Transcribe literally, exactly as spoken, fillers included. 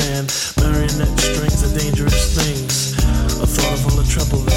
hand. Marionette strings are dangerous things. A thought of all the trouble that